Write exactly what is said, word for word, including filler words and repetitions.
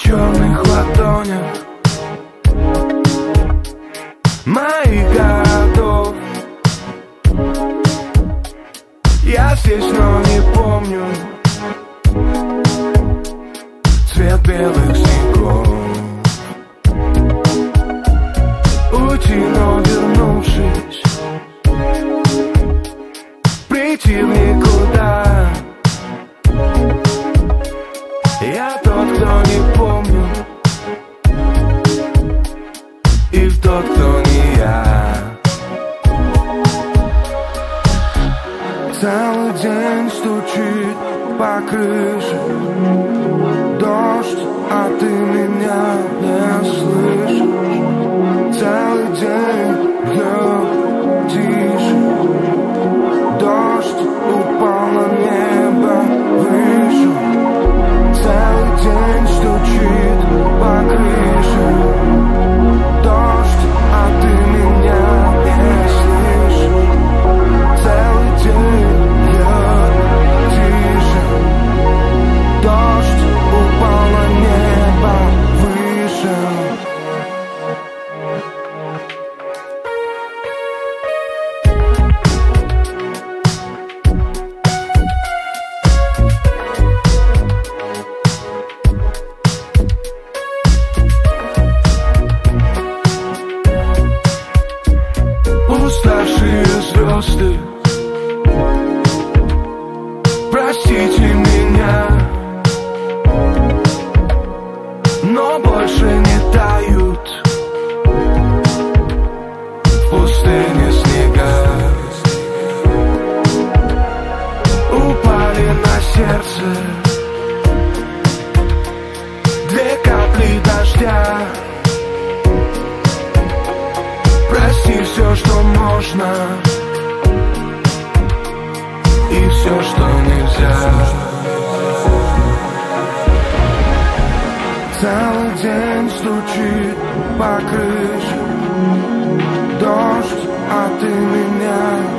черных ладонях моих городов. Я здесь, но не помню цвет белых снегов. Уйти, но вернувшись, прийти в никуда. Я тот, кто не помню, и тот, кто не я. Целый день стучит по крыше дождь, а ты меня не слышишь. Целый день бьет тише, дождь упал на небо выше. Целый день стучит по крыше дождь, а ты меня не слышишь. Целый день бьет тише, дождь упал на небо выше. Уставшие звезды, простите меня, но больше не тают в пустыне снега. Упали на сердце две капли дождя. Прости все, что можно, и все, что нельзя. Целый день стучит по крыше дождь, а ты меня